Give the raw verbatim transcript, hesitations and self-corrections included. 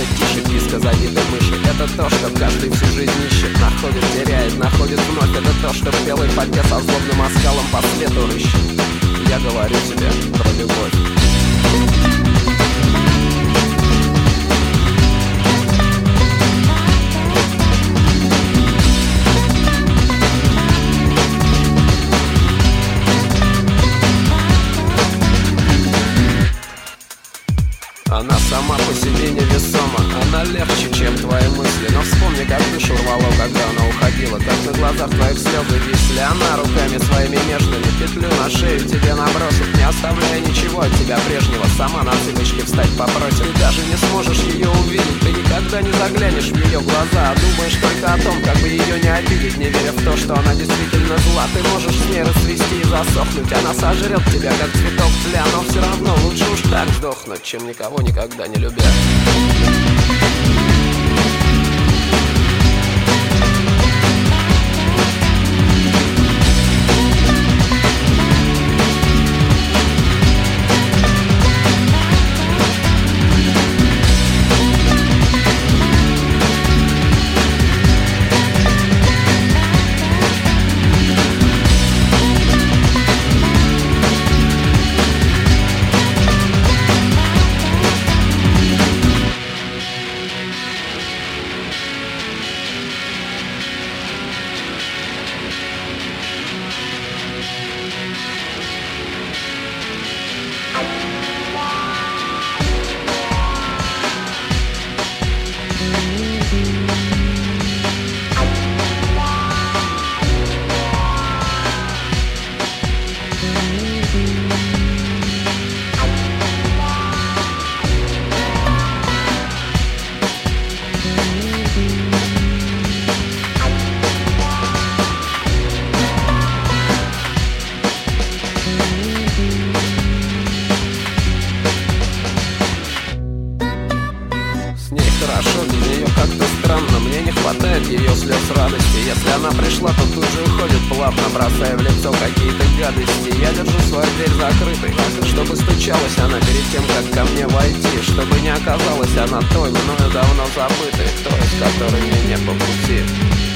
Песня тише писка забитой мыши. Это то, что каждый всю жизнь ищет. Находит, теряет, находит вновь. Это то, что в белой фольге со злобным оскалом по свету рыщет. Я говорю тебе про любовь. Она сама по себе невесома, она легче, чем твои мысли. Но вспомни, как душу рвало, когда она уходила, как на глазах твоих слезы висли. Она руками своими нежными петлю на шею тебе набросит, не оставляя ничего от тебя прежнего. Сама на цыпочки встать попросит. Ты даже не сможешь ее увидеть, ты никогда не заглянешь в ее глаза, а думаешь только о том, как бы ее не обидеть, не веря в то, что она действительно зла. Ты можешь с ней расцвести и засохнуть, она сожрет тебя, как цветок тля. Но все равно лучше уж так сдохнуть, чем никого никогда не любя. Хорошо, без нее как-то странно. Мне не хватает ее слез радости. Если она пришла, то тут же уходит плавно, бросая в лицо какие-то гадости. Я держу свою дверь закрытой, чтобы стучалась она перед тем, как ко мне войти, чтобы не оказалась она той, мною давно забытой, той, с которой мне не по пути.